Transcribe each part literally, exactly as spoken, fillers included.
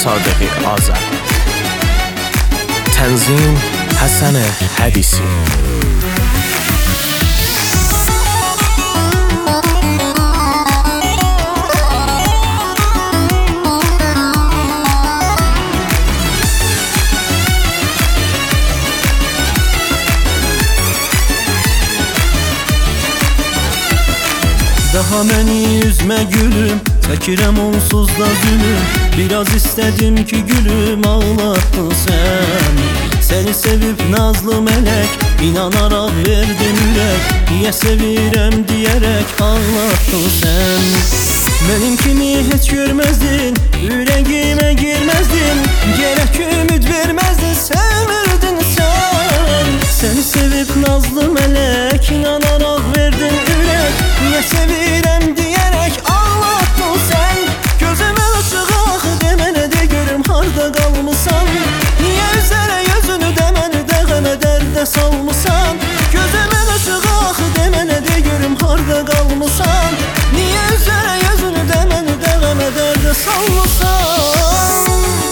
Sadıqi Azər. Tənzim Həsən Hədisi. Daha məni üzmə gülüm, çəkirəm onsuz da zülüm. Biraz istədim ki gülüm, ağlatdın sən. Səni sevib nazlı mələk, inanaraq verdim ürək. Niyə sevirəm deyərək ağlatdın sən. Mənim kimi heç görməzdin, ürəyimə girməzdin. Gərək ümid verməzdin, sevmirdin sən. Səni sevib nazlı mələk, inanaraq verdim ürək. Niyə sevirəm deyərək ağlatdın sən. Gözümə açıq axı demənə də görüm harda qalmısan. Niyə üzərə gözünü deməni də qəmə dərdə salmısan. Gözümə açıq axı demənə də görüm harda qalmısan. Niyə üzərə gözünü deməni də qəmə dərdə salmısan.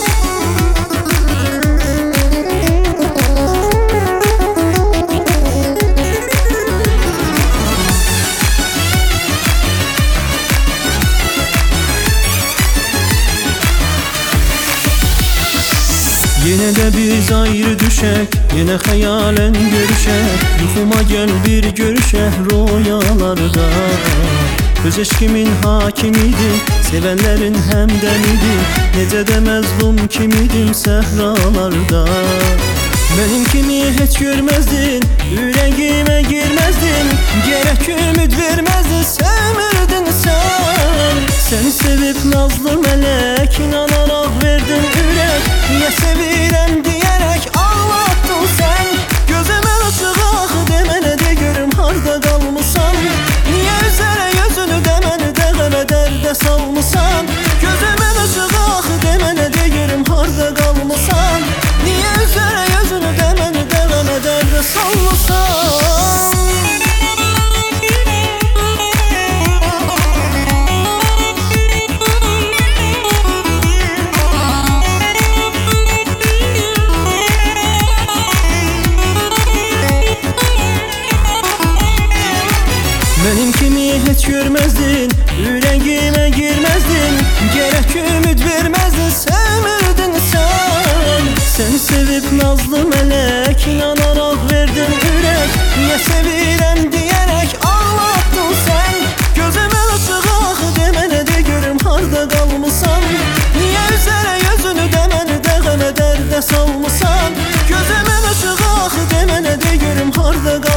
Yenə də biz ayrı düşək, yenə xəyalən görüşək. Yuxuma gəl bir görüşək rüyalarda. Öz eşkimin hakimidir, sevənlərin həmdənidir. Necə də məzlum kimidim səhralarda. Mənim kimi heç görməzdin, ürəyimə girməzdin. Gərək ümid verməzdin, sevmirdin sən. Səni sevib nazlı mələk, inanaraq verdin ürək. Niyə sevirəm deyərək ağlatdın sən. Gözümə açıq axı demənə də görüm harda qalmısan. Niyə üzərə gözünü deməni də qəmə dərdə salmısan. Gözümə açıq axı demənə də görüm harda qalmısan. Niyə üzərə gözünü deməni də qəmə dərdə salmısan. Mənim kimi heç görməzdin, ürəyimə girməzdin. Gərək ümid verməzdin, sevmirdin sən. Səni sevib nazlı mələk, inanaraq verdin ürək. Niyə sevirəm deyərək ağlatdın sən. Gözümə açıq axı demənə də görüm harda qalmısan. Niyə üzərə gözünü deməni də qəmə dərdə salmısan. Gözümə açıq axı demənə də görüm harda qalmısan.